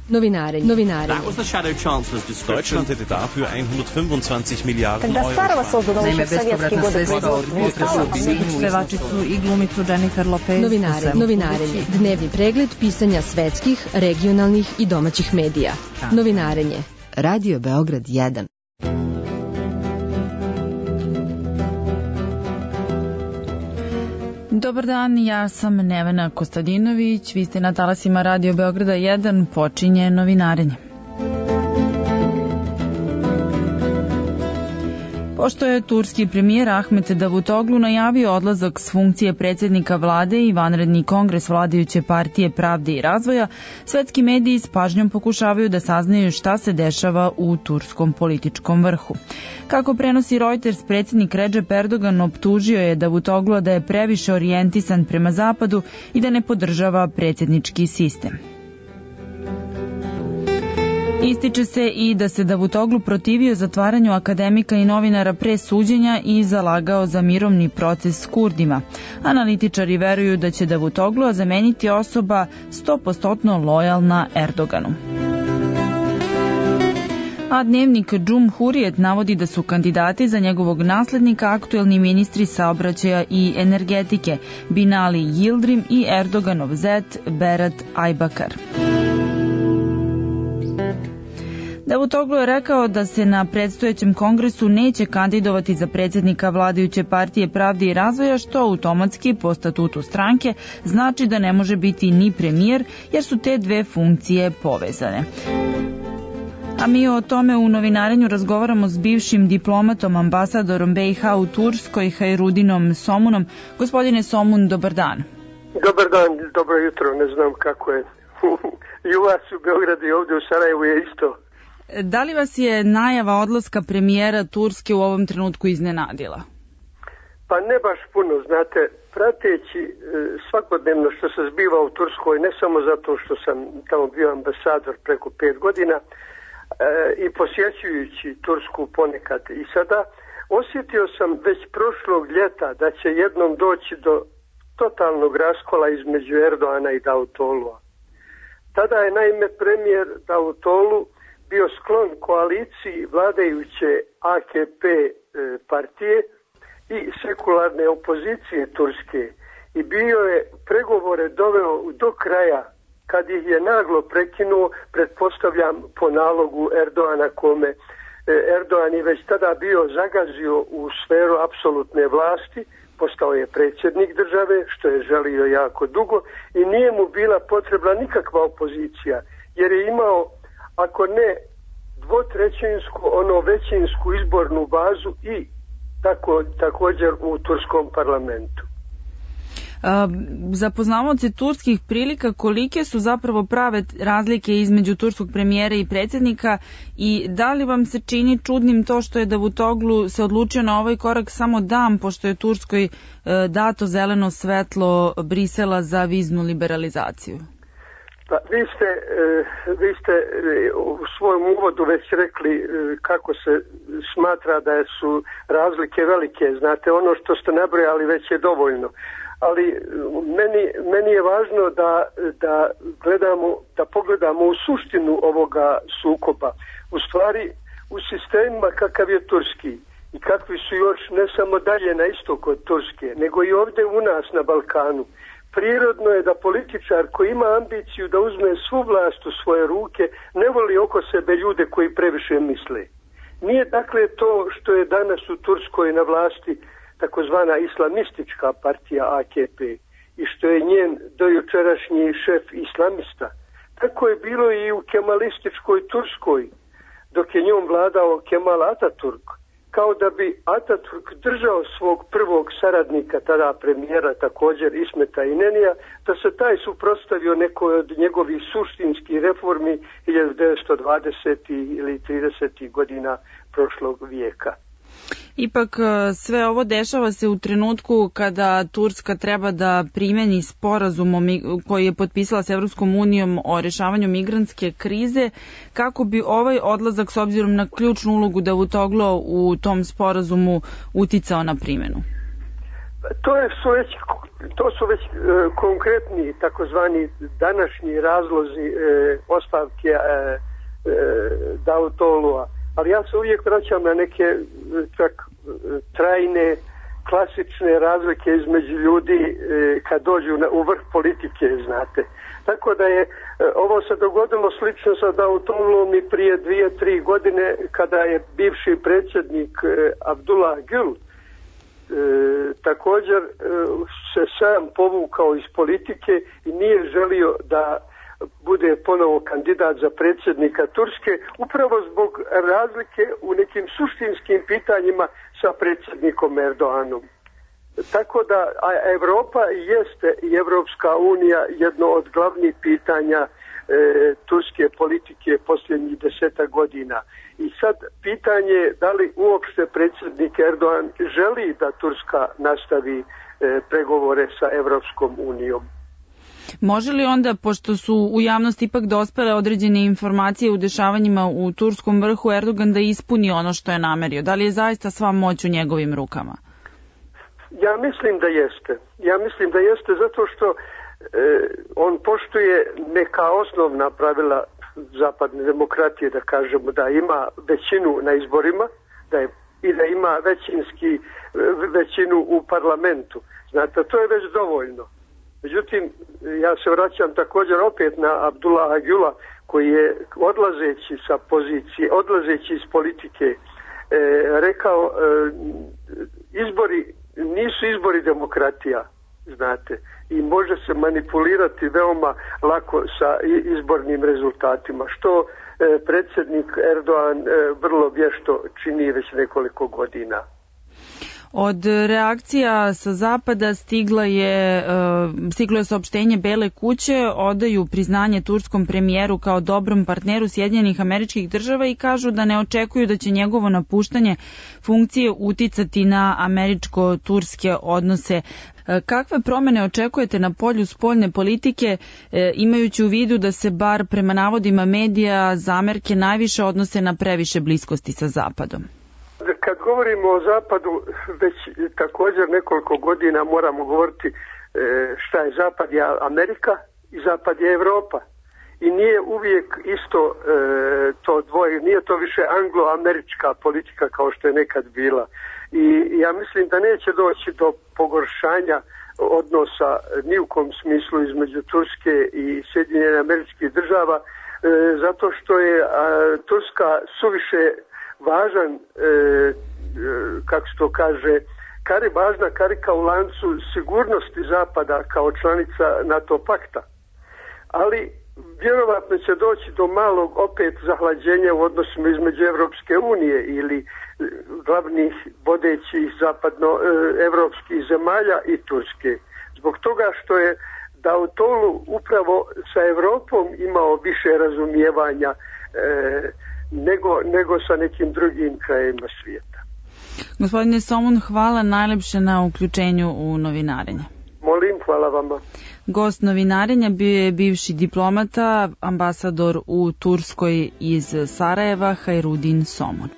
Novinarenje. That was the shadow chancellor's discussion. Deutschland hätte dafür 125 Milijarden Когда Старого создано еще в советские годы Pevačicu i glumicu Jennifer Lopez. Novinarenje. Dnevni pregled pisanja svetskih, regionalnih i domaćih medija. Novinarenje. Radio Beograd 1. Dobar dan, ja sam Nevena Kostadinović, vi ste na talasima Radio Beograda 1, počinje Novinarenje. Pošto je turski premijer Ahmet Davutoglu najavio odlazak s funkcije predsjednika vlade i vanredni kongres vladajuće partije Pravde i razvoja, svetski mediji s pažnjom pokušavaju da saznaju šta se dešava u turskom političkom vrhu. Kako prenosi Reuters, predsjednik Recep Erdogan optužio je Davutoglua da je previše orijentisan prema zapadu i da ne podržava predsjednički sistem. Ističe se i da se Davutoglu protivio zatvaranju akademika i novinara pre suđenja i zalagao za mirovni proces s Kurdima. Analitičari veruju da će Davutoglua zameniti osoba 100% lojalna Erdoganu. A dnevnik Cumhuriyet navodi da su kandidati za njegovog naslednika aktuelni ministri saobraćaja i energetike Binali Yildirim i Erdoganov zet Berat Ajbakar. Davutoglu je rekao da se na predstojećem kongresu neće kandidovati za predsjednika vladajuće partije Pravde i razvoja, što automatski po statutu stranke znači da ne može biti ni premijer, jer su te dve funkcije povezane. A mi o tome u Novinarenju razgovaramo s bivšim diplomatom, ambasadorom BiH u Turskoj, Hajrudinom Somunom. Gospodine Somun, dobar dan. Dobar dan, dobro jutro, ne znam kako je. I u vas u Beogradu i ovdje u Sarajevu je isto. Da li vas je najava odlaska premijera Turske u ovom trenutku iznenadila? Pa ne baš puno, znate, prateći svakodnevno što se zbiva u Turskoj, ne samo zato što sam tamo bio ambasador preko 5 godina i posjećujući Tursku ponekad i sada, osjetio sam već prošlog ljeta da će jednom doći do totalnog raskola između Erdoana i Davutolua. Tada je naime premijer Davutoglu bio sklon koaliciji vladajuće AKP partije i sekularne opozicije Turske i bio je pregovore doveo do kraja, kad ih je naglo prekinuo, pretpostavljam po nalogu Erdoana, kome Erdoan je već tada bio zagazio u sferu apsolutne vlasti, postao je predsjednik države, što je želio jako dugo, i nije mu bila potrebna nikakva opozicija, jer je imao, ako ne dvotrećinsku, ono većinsku izbornu bazu i također u turskom parlamentu. Za poznavaoce turskih prilika, kolike su zapravo prave razlike između turskog premijera i predsjednika i da li vam se čini čudnim to što je Davutoglu se odlučio na ovaj korak samo dan pošto je Turskoj dato zeleno svetlo Brisela za viznu liberalizaciju? Pa, vi ste u svojom uvodu već rekli kako se smatra da su razlike velike. Znate, ono što ste nabrojali već je dovoljno. Ali meni je važno da gledamo, da pogledamo u suštinu ovoga sukoba. U stvari, u sistemima kakav je turski i kakvi su još ne samo dalje na istok od Turske, nego i ovdje u nas na Balkanu, prirodno je da političar koji ima ambiciju da uzme svu vlast u svoje ruke ne voli oko sebe ljude koji previše misle. Nije dakle to što je danas u Turskoj na vlasti takozvana islamistička partija AKP i što je njen dojučerašnji šef islamista. Tako je bilo i u kemalističkoj Turskoj, dok je njom vladao Kemal Ataturk, kao da bi Ataturk držao svog prvog saradnika, tada premijera također Ismeta Inenija, da se taj suprotstavio nekoj od njegovih suštinskih reformi 1920. ili 30. godina prošlog vijeka. Ipak sve ovo dešava se u trenutku kada Turska treba da primeni sporazum koji je potpisala s Evropskom unijom o rešavanju migrantske krize. Kako bi ovaj odlazak s obzirom na ključnu ulogu Davutoglua u tom sporazumu uticao na primjenu? To su već to su već konkretni takozvani današnji razlozi ostavke Davutoglu'a, ali ja se uvijek vraćam na neke čak trajne klasične razlike između ljudi kad dođu u vrh politike, znate. Tako da je ovo se dogodilo slično sa Davutoglu'om i prije 2-3 godine kada je bivši predsjednik Abdullah Gül također se sam povukao iz politike i nije želio da bude ponovo kandidat za predsjednika Turske, upravo zbog razlike u nekim suštinskim pitanjima sa predsjednikom Erdoganom. Tako da Evropa jeste i Evropska unija jedno od glavnih pitanja turske politike posljednjih 10 godina. I sad pitanje je da li uopšte predsjednik Erdogan želi da Turska nastavi pregovore sa Evropskom unijom. Može li onda, pošto su u javnosti ipak dospele određene informacije u dešavanjima u turskom vrhu, Erdogan da ispuni ono što je namerio? Da li je zaista sva moć u njegovim rukama? Ja mislim da jeste. Ja mislim da jeste zato što on poštuje neka osnovna pravila zapadne demokratije, da kažemo, da ima većinu na izborima i da ima većinu u parlamentu. Znate, to je već dovoljno. Međutim, ja se vraćam također opet na Abdullah Gül'a koji je odlazeći sa pozicije, odlazeći iz politike, rekao nisu izbori demokratija, znate, i može se manipulirati veoma lako sa izbornim rezultatima, što predsjednik Erdogan vrlo vješto čini već nekoliko godina. Od reakcija sa zapada stiglo je saopštenje Bele kuće, odaju priznanje turskom premijeru kao dobrom partneru Sjedinjenih Američkih Država i kažu da ne očekuju da će njegovo napuštanje funkcije uticati na američko-turske odnose. Kakve promjene očekujete na polju spoljne politike, imajući u vidu da se bar prema navodima medija zamerke najviše odnose na previše bliskosti sa Zapadom? Kad govorimo o Zapadu, već također nekoliko godina moramo govoriti šta je Zapad je Amerika i Zapad je Evropa. I nije uvijek isto to dvoje, nije to više anglo-američka politika kao što je nekad bila. I ja mislim da neće doći do pogoršanja odnosa ni u kom smislu između Turske i Sjedinjenih Američkih Država, zato što je Turska suviše važan, kako se to kaže, važna karika u lancu sigurnosti Zapada kao članica NATO pakta. Ali vjerovatno će doći do malog opet zahlađenja u odnosima između Evropske unije ili glavnih vodećih zapadnoevropskih zemalja i Turske. Zbog toga što je Davutoglu upravo sa Evropom imao više razumijevanja nego sa nekim drugim krajevima svijeta. Gospodine Somun, hvala najlepše na uključenju u novinarenje. Molim, hvala vama. Gost novinarenja bio je bivši diplomata, ambasador u Turskoj iz Sarajeva, Hajrudin Somun.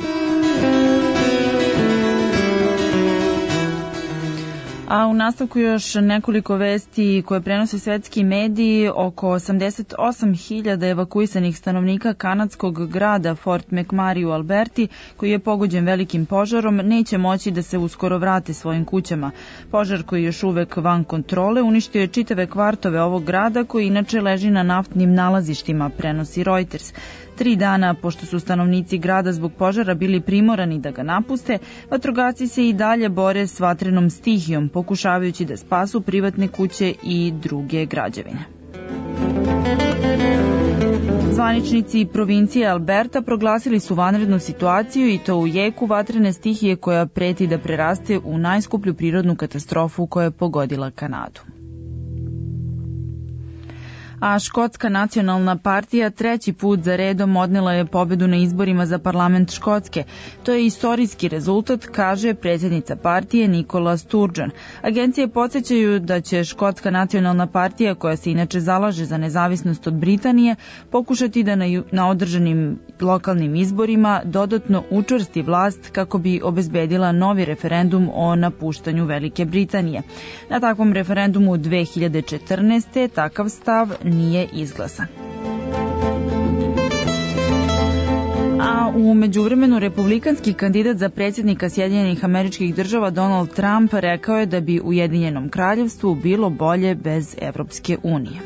A u nastavku još nekoliko vesti koje prenose svetski mediji. Oko 88.000 evakuisanih stanovnika kanadskog grada Fort McMurray u Alberti, koji je pogođen velikim požarom, neće moći da se uskoro vrate svojim kućama. Požar koji je još uvek van kontrole uništio je čitave kvartove ovog grada, koji inače leži na naftnim nalazištima, prenosi Reuters. 3 dana pošto su stanovnici grada zbog požara bili primorani da ga napuste, vatrogasci se i dalje bore s vatrenom stihijom, pokušavajući da spasu privatne kuće i druge građevine. Zvaničnici provincije Alberta proglasili su vanrednu situaciju i to u jeku vatrene stihije koja preti da preraste u najskuplju prirodnu katastrofu koja je pogodila Kanadu. A Škotska nacionalna partija treći put za redom odnela je pobedu na izborima za parlament Škotske. To je istorijski rezultat, kaže predsjednica partije Nicola Sturgeon. Agencije podsjećaju da će Škotska nacionalna partija, koja se inače zalaže za nezavisnost od Britanije, pokušati da na održanim lokalnim izborima dodatno učvrsti vlast kako bi obezbedila novi referendum o napuštanju Velike Britanije. Na takvom referendumu 2014. takav stav nije izglasan. A u međuvremenu republikanski kandidat za predsjednika Sjedinjenih Američkih Država Donald Trump rekao je da bi Ujedinjenom kraljevstvu bilo bolje bez Evropske unije.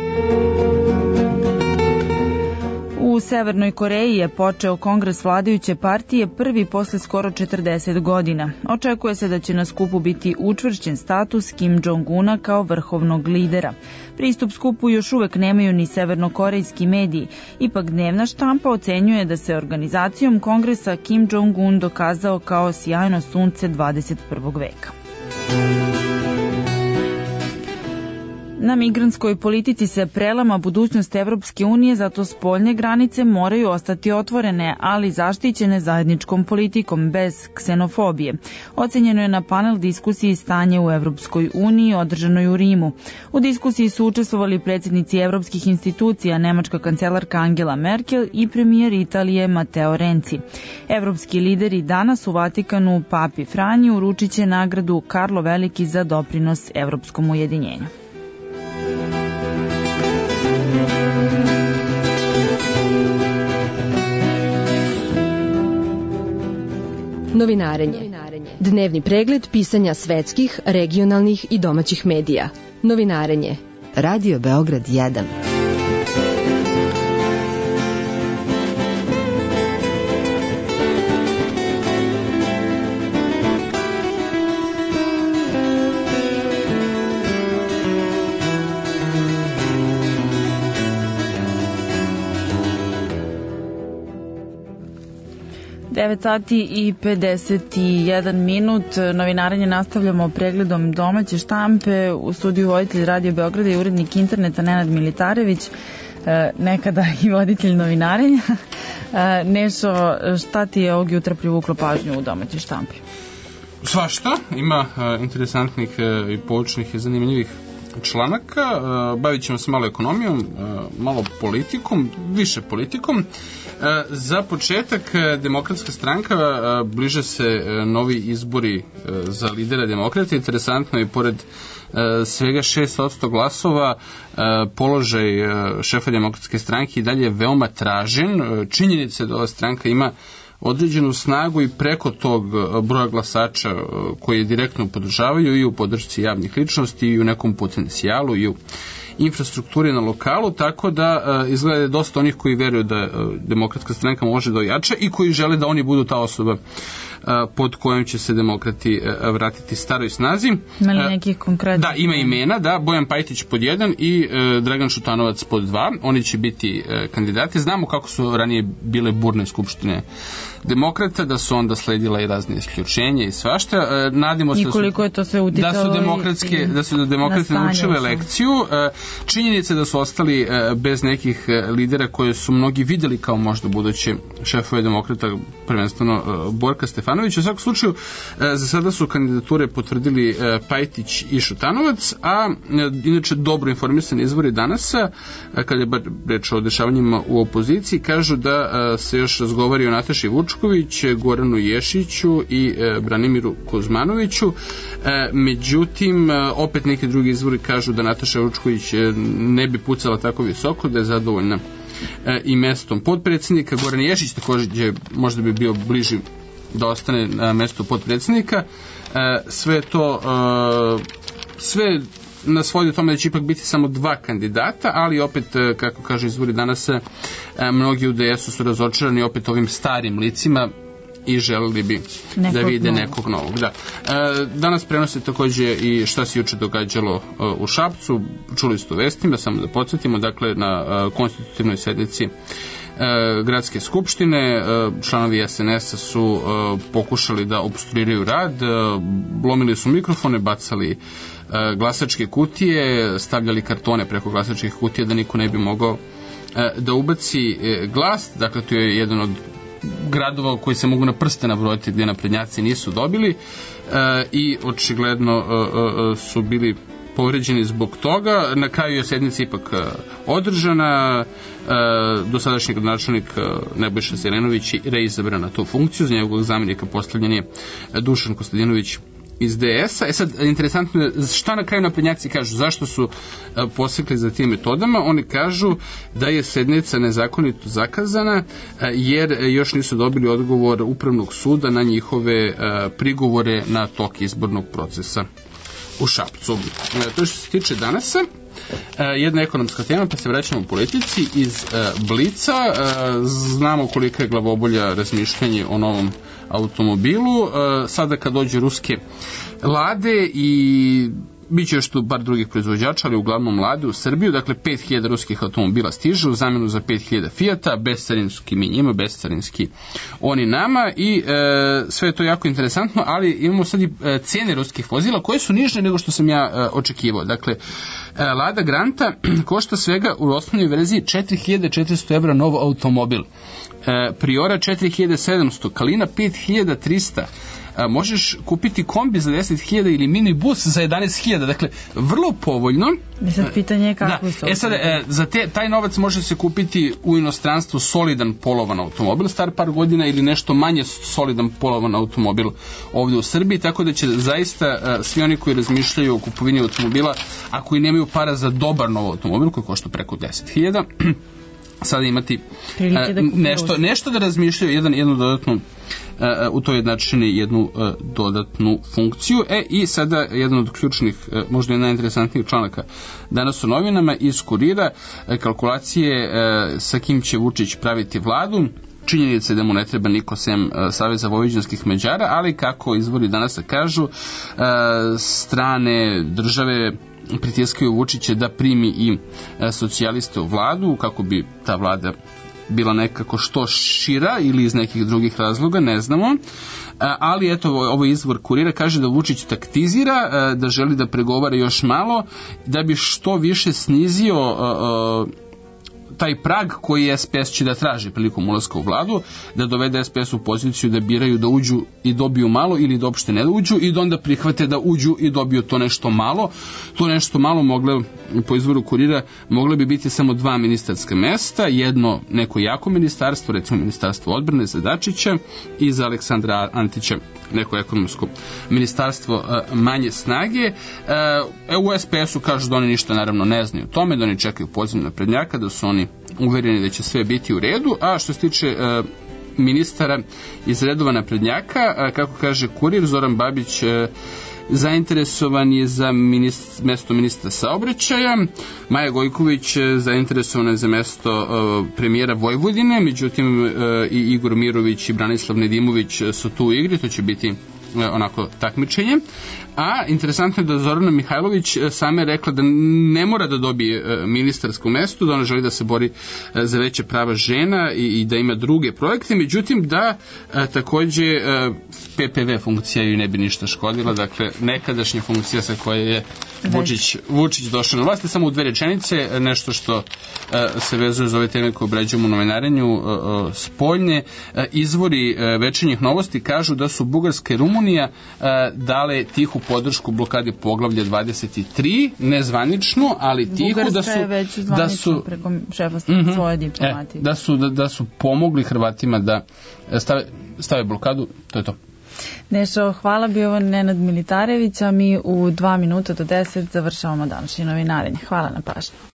U Severnoj Koreji je počeo kongres vladajuće partije prvi posle skoro 40 godina. Očekuje se da će na skupu biti učvršćen status Kim Jong-una kao vrhovnog lidera. Pristup skupu još uvek nemaju ni severnokorejski mediji. Ipak dnevna štampa ocenjuje da se organizacijom kongresa Kim Jong-un dokazao kao sjajno sunce 21. veka. Na migrantskoj politici se prelama budućnost Evropske unije, zato spoljne granice moraju ostati otvorene, ali zaštićene zajedničkom politikom, bez ksenofobije. Ocenjeno je na panel diskusiji Stanje u Evropskoj uniji, održanoj u Rimu. U diskusiji su učestvovali predsjednici evropskih institucija, nemačka kancelarka Angela Merkel i premijer Italije Matteo Renzi. Evropski lideri danas u Vatikanu Papi Franji uručit će nagradu Karlo Veliki za doprinos evropskom ujedinjenju. Novinarenje. Dnevni pregled pisanja svetskih, regionalnih i domaćih medija. Novinarenje. Radio Beograd 1. Sati i 51 minut. Novinarenje nastavljamo pregledom domaće štampe. U studiju voditelj Radio Beograda i urednik interneta Nenad Militarević, nekada i voditelj novinarenja. Nešo, šta ti je ovog jutra privuklo pažnju u domaćoj štampi? Svašta, ima interesantnih i poučnih i zanimljivih članaka. Bavit ćemo se malo ekonomijom, malo politikom, više politikom. Za početak, Demokratska stranka, bliže se novi izbori za lidera demokrata. Interesantno je, pored svega 6% glasova, položaj šefa Demokratske stranke i dalje je veoma tražen. Činjenica je da ova stranka ima određenu snagu i preko tog broja glasača koji je direktno podržavaju i u podršci javnih ličnosti i u nekom potencijalu i u infrastrukturi na lokalu, tako da izgleda dosta onih koji veruju da Demokratska stranka može da ojača i koji žele da oni budu ta osoba pod kojom će se demokrati vratiti staroj snazi. Ima li nekih konkretnih? Da, ima imena, da, Bojan Pajtić pod 1 i Dragan Šutanovac pod 2. Oni će biti kandidati. Znamo kako su ranije bile burne skupštine demokrata, da su onda sledila i razne isključenja i svašta. Nadimo se koliko je to sve uticalo da su demokrati naučile lekciju. Činjenica da su ostali bez nekih lidera koje su mnogi videli kao možda buduće šefove demokrata, prvenstveno Borka Stefanović. U svakom slučaju, za sada su kandidature potvrdili Pajtić i Šutanovac, a inače dobro informisani izvori danas, kad je reč o dešavanjima u opoziciji, kažu da se još razgovori o Nataši Vučković, Goranu Ješiću i Branimiru Kuzmanoviću. Međutim, opet neki drugi izvori kažu da Nataša Vučković ne bi pucala tako visoko, da je zadovoljna i mestom podpredsjednika. Goran Ješić također možda bi bio bliži da ostane na mestu podpredsjednika. Sve nas vodi o tome da će ipak biti samo 2 kandidata, ali opet, kako kaže izvori danas, mnogi u DS-u su razočarani opet ovim starim licima i želeli bi da vide nekog novog. Da. Danas prenose također i šta se juče događalo u Šapcu. Čuli ste u vestima, samo da podsjetimo, dakle na konstitutivnoj sednici gradske skupštine. Članovi SNS-a su pokušali da opstruiraju rad, lomili su mikrofone, bacali glasačke kutije, stavljali kartone preko glasačkih kutija da niko ne bi mogao da ubaci glas. Dakle, to je jedan od gradova koji se mogu na prste nabrojati gdje naprednjaci nisu dobili i očigledno su bili povređeni zbog toga. Na kraju je sednica ipak održana. Dosadašnji gradonačelnik Nebojša Zelenović je reizabran na tu funkciju. Za njegovog zamjenika postavljen je Dušan Kostadinović iz DS-a. Sad, interesantno je šta na kraju naprednjaci kažu, zašto su posekli za tim metodama. Oni kažu da je sednica nezakonito zakazana jer još nisu dobili odgovor Upravnog suda na njihove prigovore na tok izbornog procesa u Šapcu. To što se tiče danas, jedna ekonomska tema, pa se vraćamo u politici iz Blica. Znamo kolika je glavobolja razmišljanje o novom automobilu. Sada kad dođe ruske Lade i biće još tu bar drugih proizvođača, ali uglavnom Lade u Srbiju, dakle 5000 ruskih automobila stiže u zamjenu za 5000 Fijata, bescarinski mi njima, bescarinski oni nama i sve je to jako interesantno, ali imamo sad i cijene ruskih vozila koje su niže nego što sam ja očekivao. Dakle, Lada Granta košta svega u osnovnoj verziji 4400 € nov automobil. Priora 4700, Kalina 5300, možeš kupiti kombi za 10.000 ili minibus za 11.000, dakle vrlo povoljno. I sad pitanje je kako su. Sad, za taj novac može se kupiti u inostranstvu solidan polovan automobil, star par godina, ili nešto manje solidan polovan automobil ovdje u Srbiji, tako da će zaista svi oni koji razmišljaju o kupovini automobila, a koji nemaju para za dobar nov automobil koji košta preko 10.000, sada imati nešto da razmišljaju, jednu dodatnu u toj jednačini jednu dodatnu funkciju. I sada jedan od ključnih, možda i najinteresantnijih članaka danas u novinama iz Kurira, kalkulacije sa kim će Vučić praviti vladu. Činjenica je da mu ne treba niko sem Saveza vojvođanskih Mađara, ali kako izvori danas kažu, strane države pritiskaju Vučića da primi i socijaliste u vladu, kako bi ta vlada bila nekako što šira ili iz nekih drugih razloga, ne znamo. Ali eto, ovo izvor Kurira kaže da Vučić taktizira, da želi da pregovara još malo, da bi što više snizio taj prag koji SPS će da traži prilikom ulaska u vladu, da dovede SPS u poziciju da biraju da uđu i dobiju malo ili da uopšte ne da uđu i da onda prihvate da uđu i dobiju to nešto malo. To nešto malo mogle, po izvoru Kurira, mogle bi biti samo 2 ministarska mesta, jedno neko jako ministarstvo, recimo ministarstvo odbrane za Dačića, i za Aleksandra Antića neko ekonomsko ministarstvo manje snage. U SPS-u kažu da oni ništa naravno ne znaju o tome, da oni čekaju poziv naprednjaka, da su oni uvereni da će sve biti u redu. A što se tiče ministara iz redova naprednjaka, kako kaže Kurir, Zoran Babić zainteresovan je za mesto ministra saobraćaja, Maja Gojković zainteresovana je za mesto premijera Vojvodine, međutim i Igor Mirović i Branislav Nedimović su tu u igri, to će biti onako takmičenje. A interesantno je da Zorana Mihajlović sama je rekla da ne mora da dobije ministarsko mesto, da ona želi da se bori za veće prava žena i da ima druge projekte, međutim da takođe PPV funkcija ju ne bi ništa škodila, dakle nekadašnja funkcija sa koje je Vučić došao na vlast. Samo u 2 rečenice, nešto što se vezuje za ove teme koje obrađujemo u novinarenju spoljne. Izvori večernjih novosti kažu da su Bugarska i Rumunija dale tihu podršku blokadi poglavlja 23, nezvaničnu, ali tihu, da su preko šefa svoje diplomatije. Da su pomogli Hrvatima da stave blokadu, to je to. Nešo, hvala, bio Nenad Militarević, a mi u 2 minuta do 10 završavamo današnje novinarenje. Hvala na pažnju.